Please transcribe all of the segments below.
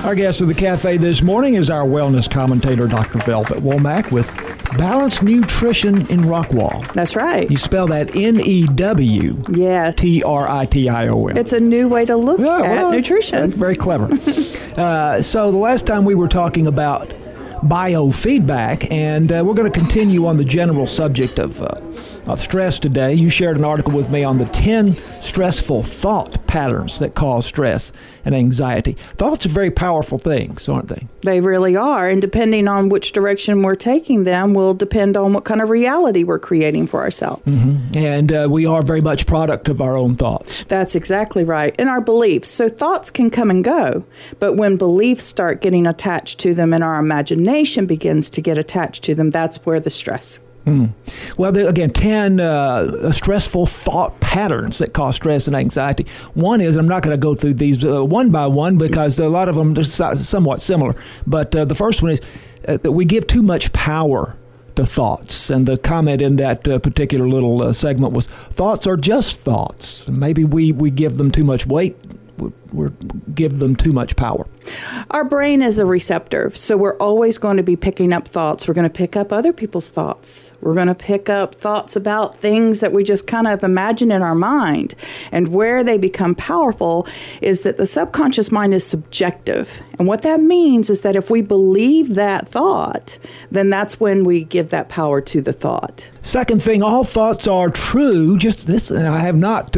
Our guest of the cafe this morning is our wellness commentator, Dr. Velvet Womack, with Balanced Nutrition in Rockwall. That's right. You spell that N-E-W. Yeah. T-R-I-T-I-O-N. It's a new way to look at nutrition. That's very clever. So the last time we were talking about biofeedback, and we're going to continue on the general subject of stress today. You shared an article with me on the 10 stressful thought patterns that cause stress and anxiety. Thoughts are very powerful things, aren't they? They really are, and depending on which direction we're taking them will depend on what kind of reality we're creating for ourselves. Mm-hmm. And we are very much product of our own thoughts. That's exactly right. And our beliefs. So thoughts can come and go, but when beliefs start getting attached to them and our imagination begins to get attached to them, that's where the stress. Well, again, 10 stressful thought patterns that cause stress and anxiety. One is, I'm not going to go through these one by one because a lot of them are somewhat similar. But the first one is that we give too much power to thoughts. And the comment in that particular little segment was, thoughts are just thoughts. Maybe we give them too much weight. We give them too much power. Our brain is a receptor, so we're always going to be picking up thoughts. We're going to pick up other people's thoughts. We're going to pick up thoughts about things that we just kind of imagine in our mind. And where they become powerful is that the subconscious mind is subjective. And what that means is that if we believe that thought, then that's when we give that power to the thought. Second thing, all thoughts are true. Just this, and I have not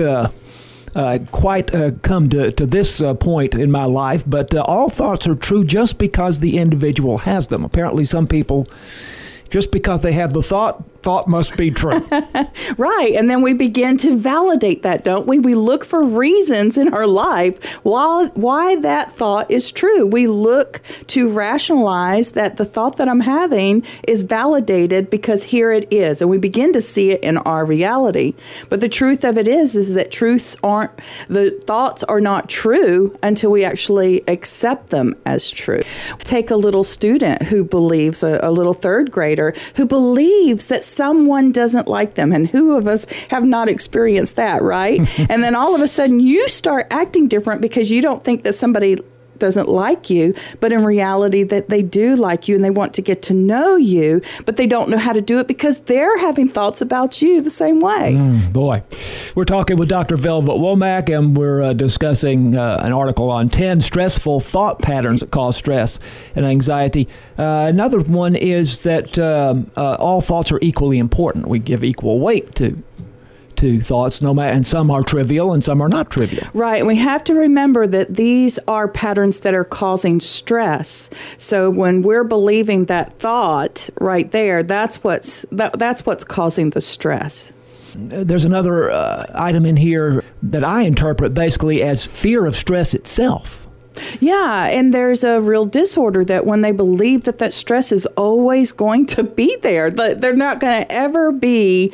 quite come to this point in my life, but all thoughts are true just because the individual has them. Apparently some people, just because they have the thought must be true. Right. And then we begin to validate that, don't we? We look for reasons in our life why that thought is true. We look to rationalize that the thought that I'm having is validated because here it is. And we begin to see it in our reality. But the truth of it is that the thoughts are not true until we actually accept them as true. Take a little student who believes, a little third grader, who believes that someone doesn't like them. And who of us have not experienced that, right? And then all of a sudden you start acting different because you don't think that somebody doesn't like you, but in reality that they do like you and they want to get to know you, but they don't know how to do it because they're having thoughts about you the same way. Boy, we're talking with Dr. Velvet Womack, and we're discussing an article on 10 stressful thought patterns that cause stress and anxiety. Another one is that all thoughts are equally important. We give equal weight to thoughts, and some are trivial and some are not trivial. Right, and we have to remember that these are patterns that are causing stress. So when we're believing that thought right there, that's what's causing the stress. There's another item in here that I interpret basically as fear of stress itself. Yeah, and there's a real disorder that when they believe that stress is always going to be there, that they're not going to ever be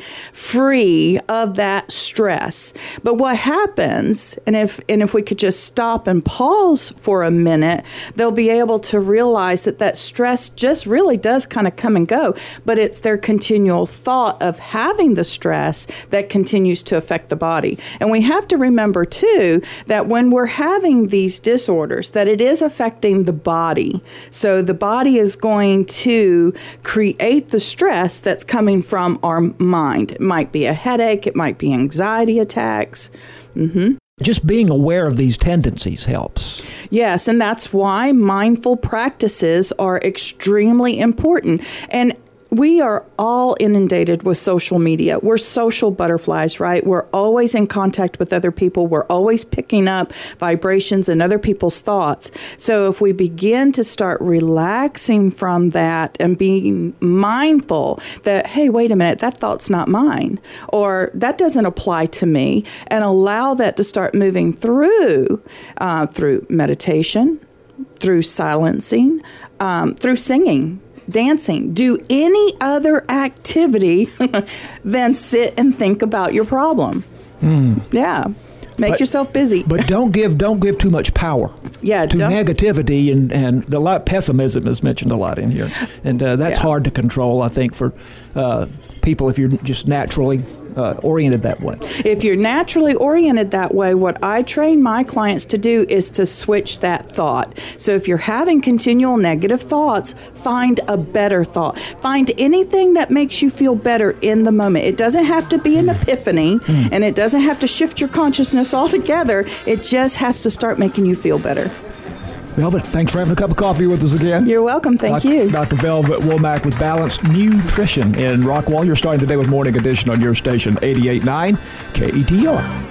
free of that stress. But what happens, and if we could just stop and pause for a minute, they'll be able to realize that stress just really does kind of come and go, but it's their continual thought of having the stress that continues to affect the body. And we have to remember, too, that when we're having these disorders, that it is affecting the body. So the body is going to create the stress that's coming from our mind. It might be a headache. It might be anxiety attacks. Just being aware of these tendencies helps. Yes, and that's why mindful practices are extremely important. And we are all inundated with social media. We're social butterflies, right? We're always in contact with other people. We're always picking up vibrations and other people's thoughts. So if we begin to start relaxing from that and being mindful that, hey, wait a minute, that thought's not mine, or that doesn't apply to me, and allow that to start moving through meditation, through silencing, through singing, dancing, do any other activity than sit and think about your problem. Yeah. Make yourself busy. But don't give too much power to negativity, and the lot pessimism is mentioned a lot in here. And that's hard to control, I think, for people if you're just naturally oriented that way. If you're naturally oriented that way, what I train my clients to do is to switch that thought. So if you're having continual negative thoughts, find a better thought. Find anything that makes you feel better in the moment. It doesn't have to be an epiphany, and it doesn't have to shift your consciousness altogether. It just has to start making you feel better. Velvet, thanks for having a cup of coffee with us again. You're welcome. Thank you. Dr. Velvet Womack with Balanced Nutrition in Rockwall. You're starting the day with Morning Edition on your station, 88.9 KETR.